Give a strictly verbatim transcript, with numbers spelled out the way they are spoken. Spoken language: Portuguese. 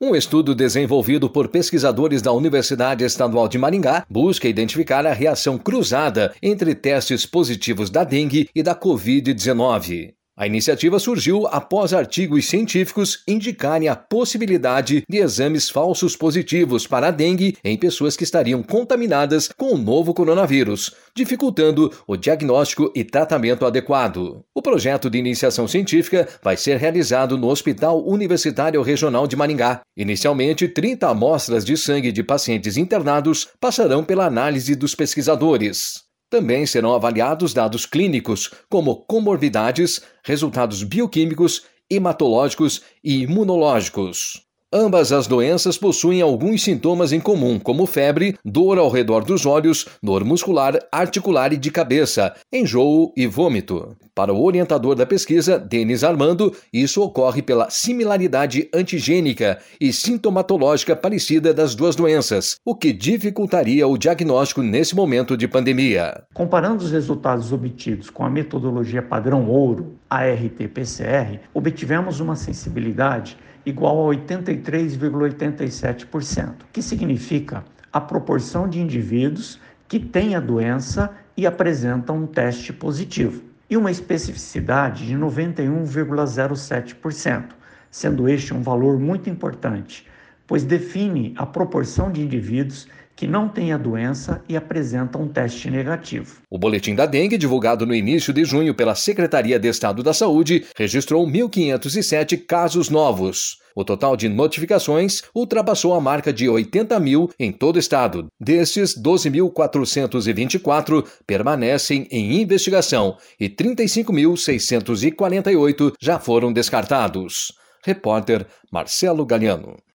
Um estudo desenvolvido por pesquisadores da Universidade Estadual de Maringá busca identificar a reação cruzada entre testes positivos da dengue e da covid dezenove. A iniciativa surgiu após artigos científicos indicarem a possibilidade de exames falsos positivos para a dengue em pessoas que estariam contaminadas com o novo coronavírus, dificultando o diagnóstico e tratamento adequado. O projeto de iniciação científica vai ser realizado no Hospital Universitário Regional de Maringá. Inicialmente, trinta amostras de sangue de pacientes internados passarão pela análise dos pesquisadores. Também serão avaliados dados clínicos, como comorbidades, resultados bioquímicos, hematológicos e imunológicos. Ambas as doenças possuem alguns sintomas em comum, como febre, dor ao redor dos olhos, dor muscular, articular e de cabeça, enjoo e vômito. Para o orientador da pesquisa, Denis Armando, isso ocorre pela similaridade antigênica e sintomatológica parecida das duas doenças, o que dificultaria o diagnóstico nesse momento de pandemia. Comparando os resultados obtidos com a metodologia padrão ouro, a R T P C R, obtivemos uma sensibilidade igual a oitenta e três vírgula oitenta e sete por cento, que significa a proporção de indivíduos que têm a doença e apresentam um teste positivo, e uma especificidade de noventa e um vírgula zero sete por cento, sendo este um valor muito importante, pois define a proporção de indivíduos que não têm a doença e apresentam um teste negativo. O boletim da dengue, divulgado no início de junho pela Secretaria de Estado da Saúde, registrou mil quinhentos e sete casos novos. O total de notificações ultrapassou a marca de oitenta mil em todo o estado. Destes, doze mil quatrocentos e vinte e quatro permanecem em investigação e trinta e cinco mil seiscentos e quarenta e oito já foram descartados. Repórter Marcelo Galiano.